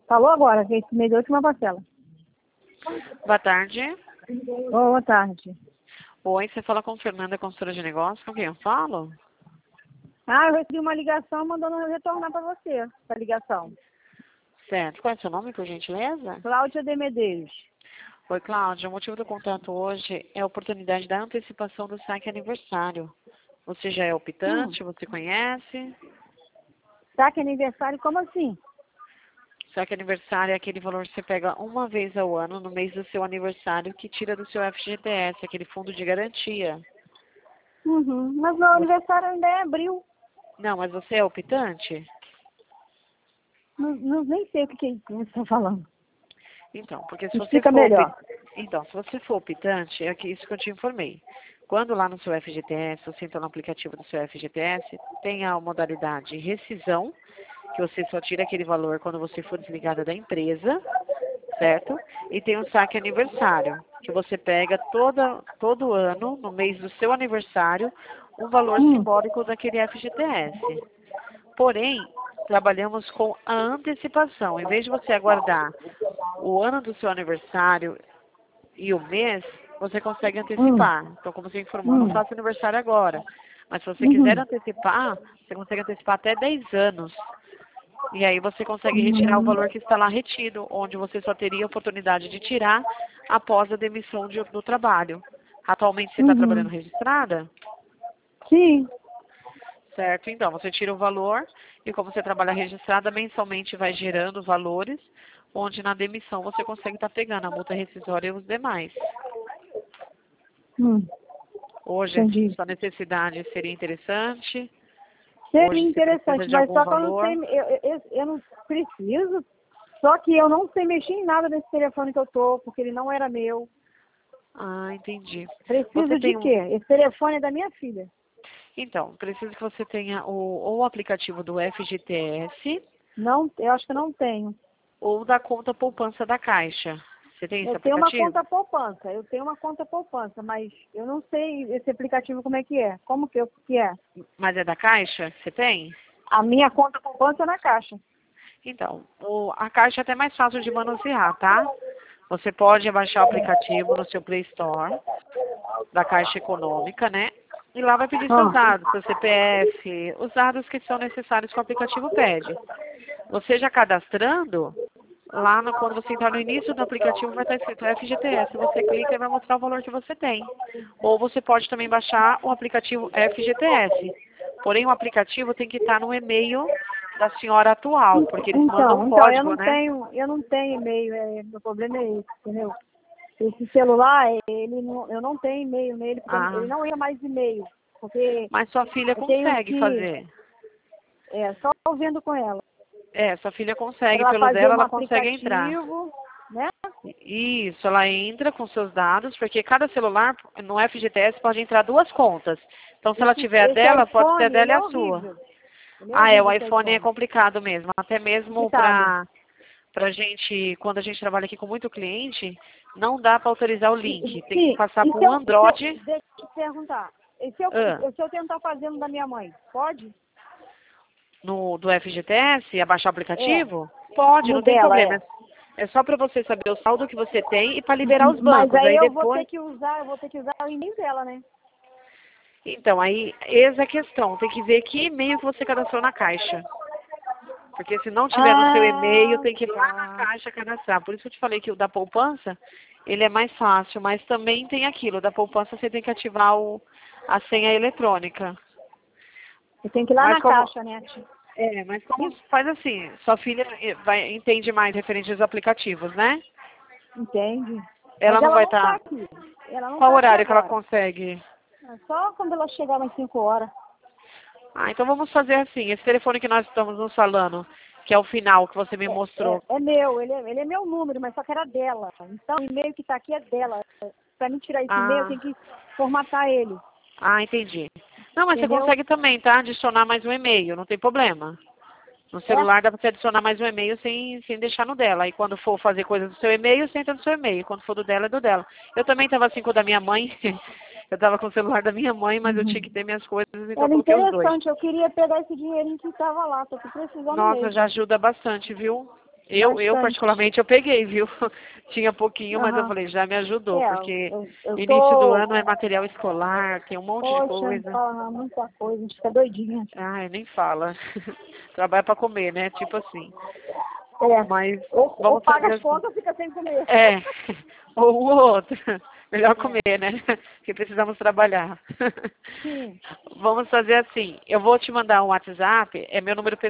Falou agora, que esse mês é a última parcela. Boa tarde. Boa tarde. Oi, você fala com Fernanda, consultora de negócios. Com quem eu falo? Eu recebi uma ligação mandando eu retornar para você, essa ligação. Certo. Qual é o seu nome, por gentileza? Cláudia de Medeiros. Oi, Cláudia. O motivo do contato hoje é a oportunidade da antecipação do saque aniversário. Você já é optante? Você conhece? Saque aniversário, como assim? Saque aniversário é aquele valor que você pega uma vez ao ano, no mês do seu aniversário, que tira do seu FGTS, aquele fundo de garantia. Mas meu aniversário ainda é abril. Não, mas você é optante? Nem sei o que é isso que você está falando. Então, porque se você Explica for melhor. Então, se você for optante, é isso que eu te informei. Quando lá no seu FGTS, você entra no aplicativo do seu FGTS, tem a modalidade rescisão, que você só tira aquele valor quando você for desligada da empresa, certo? E tem o saque aniversário, que você pega todo ano, no mês do seu aniversário, um valor simbólico daquele FGTS. Porém, trabalhamos com a antecipação. Em vez de você aguardar o ano do seu aniversário e o mês, você consegue antecipar. Então, como você informou, eu não faço aniversário agora. Mas se você quiser antecipar, você consegue antecipar até 10 anos. E aí você consegue retirar o valor que está lá retido, onde você só teria a oportunidade de tirar após a demissão do trabalho. Atualmente você está trabalhando registrada? Sim. Certo, então você tira o valor e como você trabalha registrada, mensalmente vai gerando valores, onde na demissão você consegue estar pegando a multa rescisória e os demais. Hoje, Entendi. sua necessidade seria interessante? Seria Hoje você precisa interessante, de mas algum só que eu não valor? sei, eu não preciso, só que eu não sei mexer em nada nesse telefone que eu tô, porque ele não era meu. Ah, entendi. Preciso Você de tem quê? Esse telefone é da minha filha. Então, preciso que você tenha ou o aplicativo do FGTS Não, eu acho que não tenho. ou da conta poupança da Caixa. Você tem esse Eu tenho uma aplicativo? conta poupança, mas eu não sei esse aplicativo como é que é. Como que é? Mas é da Caixa que você tem? A minha conta poupança é na Caixa. Então, a Caixa é até mais fácil de manusear, tá? Você pode baixar o aplicativo no seu Play Store, da Caixa Econômica, né? E lá vai pedir seus dados, seu CPF, os dados que são necessários que o aplicativo pede. Você já cadastrando, lá quando você entrar no início do aplicativo vai estar escrito FGTS. Você clica e vai mostrar o valor que você tem. Ou você pode também baixar o aplicativo FGTS. Porém, o aplicativo tem que estar no e-mail da senhora atual, porque eles mandam um Eu código, não né? tenho, e-mail, meu problema é esse, entendeu? Esse celular, eu não tenho e-mail nele, porque ele não é mais e-mail. Porque Mas sua filha eu tenho consegue fazer. só vendo com ela. Sua filha consegue, Ela pelo fazer dela um ela consegue entrar. aplicativo, né? Isso, ela entra com seus dados, porque cada celular no FGTS pode entrar duas contas. Então, se ela tiver a Esse dela, pode ser a iPhone, dela ele e é a sua. horrível. Ele é O horrível, esse iPhone é iPhone. complicado mesmo. Até mesmo Complicado. pra gente, quando a gente trabalha aqui com muito cliente, não dá para autorizar o link. Tem que Sim, passar e por um Android. deixa eu te perguntar. E Ah, se eu tentar fazer no da minha mãe, pode? do FGTS, abaixar o É, aplicativo? Pode, no não tem dela, problema. É só para você saber o saldo que você tem e para liberar os Mas bancos. aí Aí eu vou depois. ter que usar, o e-mail dela, né? Então, aí, essa é a questão. Tem que ver que e-mail que você cadastrou na Caixa. Porque se não tiver no seu e-mail, tem que ir lá na Caixa cadastrar. Por isso eu te falei que o da poupança, ele é mais fácil. Mas também tem aquilo. Da poupança você tem que ativar a senha eletrônica. Eu tenho que ir lá Mas na como... Caixa, né? mas como faz assim? Sua filha entende mais referente aos aplicativos, né? Entende? Ela Mas não ela vai não tá estar... aqui. Ela não Qual tá aqui horário que ela agora. consegue? É só quando ela chegar umas 5 horas. Então vamos fazer assim. Esse telefone que nós estamos nos falando, que é o final que você me mostrou. É meu, ele é meu número, mas só que era dela. Então o e-mail que tá aqui é dela. Pra mim tirar esse e-mail, eu tenho que formatar ele. Entendi. Não, mas você Entendeu? consegue também, tá? Adicionar mais um e-mail, não tem problema. No celular dá pra você adicionar mais um e-mail sem deixar no dela. Aí quando for fazer coisa do seu e-mail, você entra no seu e-mail. Quando for do dela, é do dela. Eu também tava assim com o da minha mãe. Eu tava com o celular da minha mãe, mas eu tinha que ter minhas coisas, então eu Era coloquei os dois. interessante, eu queria pegar esse dinheirinho que tava lá, tô precisando Nossa, mesmo. já ajuda bastante, viu? Eu particularmente, eu peguei, viu? Tinha pouquinho, mas eu falei, já me ajudou, porque início do ano é material escolar, tem um monte de coisa. Muita coisa, a gente fica doidinha. Ai, nem fala. Trabalha pra comer, né? Tipo assim. Mas ou paga as contas, fica sem comer. Ou um ou outro. Melhor comer, né? Porque precisamos trabalhar. Sim. Vamos fazer assim. Eu vou te mandar um WhatsApp, é meu número pessoal.